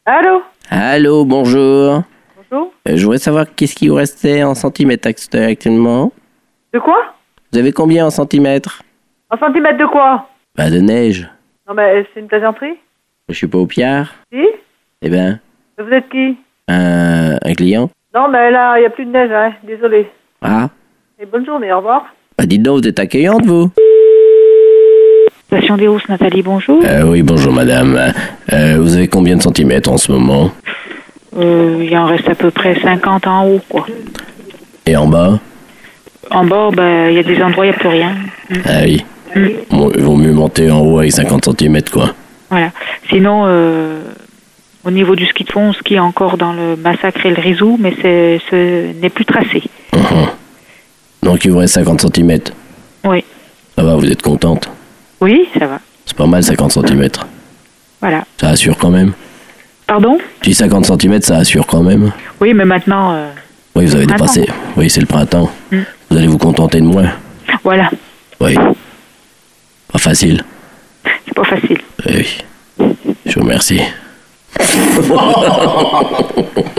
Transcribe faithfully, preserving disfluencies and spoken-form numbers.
Allô? Allô, bonjour. Bonjour. Euh, je voudrais savoir qu'est-ce qui vous restait en centimètres act- actuellement. De quoi? Vous avez combien en centimètres? En centimètres de quoi? Bah de neige. Non, mais c'est une plaisanterie? Je suis pas au Piard. Si? Eh ben, Vous êtes qui? un, un client. Non, mais là, il n'y a plus de neige, hein. Désolé. Ah, Et bonne journée, au revoir. bah dites donc, vous êtes accueillante, vous? Station des Rousses, Nathalie, bonjour. Euh, oui, bonjour madame. Euh, vous avez combien de centimètres en ce moment? Euh, il en reste à peu près cinquante en haut, quoi. Et en bas? En bas, ben, il y a des endroits, il n'y a plus rien. Mm. Ah oui. Mm. Bon, il vaut mieux monter en haut avec cinquante centimètres, quoi. Voilà. Sinon, euh, au niveau du ski de fond, on skie encore dans le Massacre et le Rizou, mais c'est, ce n'est plus tracé. Mhm. Donc il vous reste cinquante centimètres. Oui. Ça va, vous êtes contente? Oui, ça va. C'est pas mal, cinquante centimètres. Voilà. Ça assure quand même. Pardon? Tu dis cinquante centimètres, ça assure quand même. Oui, mais maintenant... euh, Oui, vous avez printemps. dépassé. Oui, c'est le printemps. Mm. Vous allez vous contenter de moins. Voilà. Oui. Pas facile. C'est pas facile. Oui. Je vous remercie.